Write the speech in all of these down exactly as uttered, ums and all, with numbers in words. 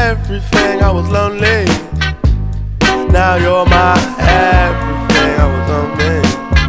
everything, I was lonely. Now you're my everything, I was lonely.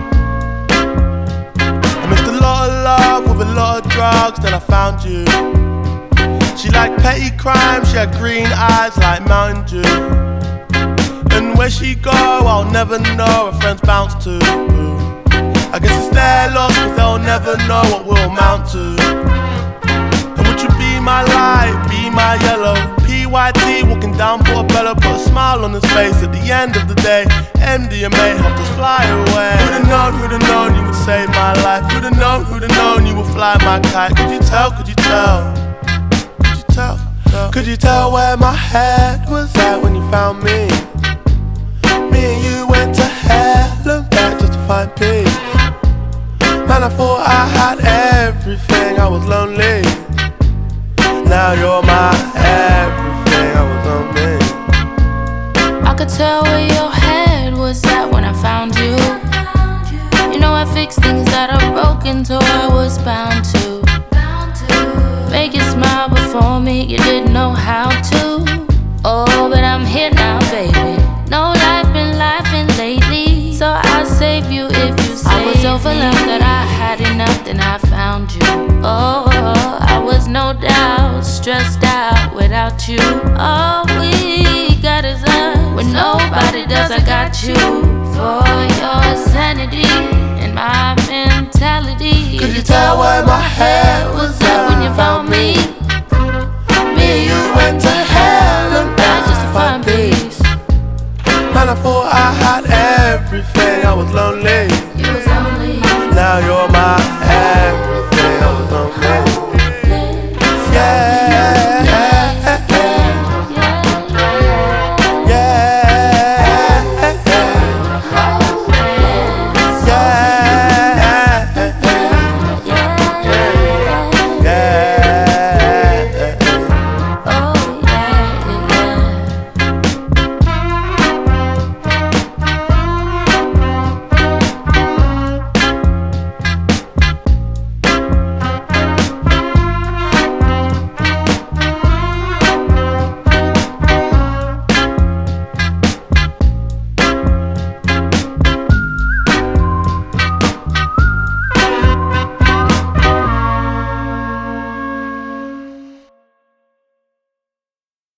I missed a lot of love with a lot of drugs, then I found you. She liked petty crime, she had green eyes like Mountain Dew. And where she go, I'll never know, her friends bounce to. I guess it's their loss, cause they'll never know what we'll amount to. And would you be my light, be my yellow? P Y T walking down Portobello, put a smile on his face. At the end of the day, M D M A helped us fly away. Who'd have known, who'd have known you would save my life? Who'd have known, who'd have known you would fly my kite? Could you tell, could you tell? Could you tell, tell? Could you tell where my head was at when you found me? Me and you went to hell and back just to find peace. Man, I thought I had everything, I was lonely. Now you're my everything, I was lonely. I could tell where your head was at when I found you. You know I fixed things that are broken, so I was bound to make you smile before me, you didn't know how to. Oh, but I'm here now, baby. No life been lifing lately, so I'll save you if you save me. I was overwhelmed that I had enough, then I found you. Oh, I was no doubt stressed out without you. All we got is us. When nobody does, I got you. For your sanity and my mentality. Could you tell where my head was at when you found me? Me and you went to hell and back just to find peace. Man, I thought I had everything, I was lonely.